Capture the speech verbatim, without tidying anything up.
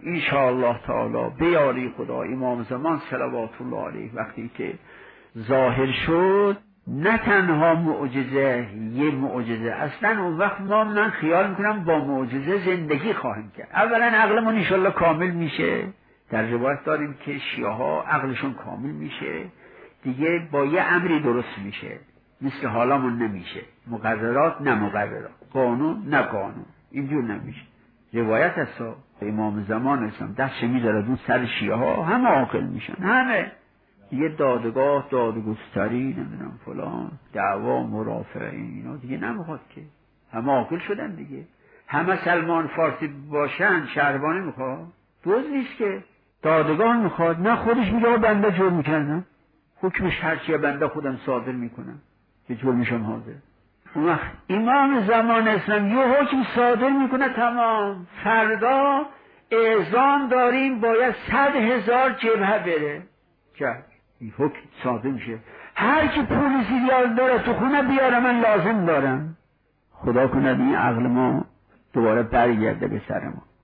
انشاءالله تعالی بیاری خدا امام زمان صلوات الله علیه وقتی که ظاهر شد، نه تنها معجزه، یه معجزه، اصلا اون وقت ما من خیال میکنم با معجزه زندگی خواهیم کرد. اولا عقلمون انشاءالله کامل میشه، در روایت داریم که شیعه ها عقلشون کامل میشه، دیگه با یه امری درست میشه، مثل حالامون نمیشه، مقررات نه مقررات، قانون نه قانون، اینجور نمیشه. روایت هست امام زمان اسلام دستش میذاره دون سر شیعه ها، همه عاقل میشن، همه دیگه دادگاه، دادگستری، نمیدونم فلان، دعوا، مرافعه، اینا دیگه نمیخواد که، همه عاقل شدن دیگه. همه سلمان فارسی باشن شهربانی میخواد، دوز نیست که، دادگاه میخواد، نه خودش میگه بنده جرم کردم، حکمش هرچیه بنده خودم صادر میکنم که جرمشم حاضر. اون وقت امام زمان اسلام یه حکم صادر میکنه، تمام، فردا اذان داریم باید صد هزار جبهه بره، که این حکم صادر میشه، هر کی پول زیاد داره تو خونه بیاره، من لازم دارم. خدا کنه این عقل ما دوباره برگرده به سر ما.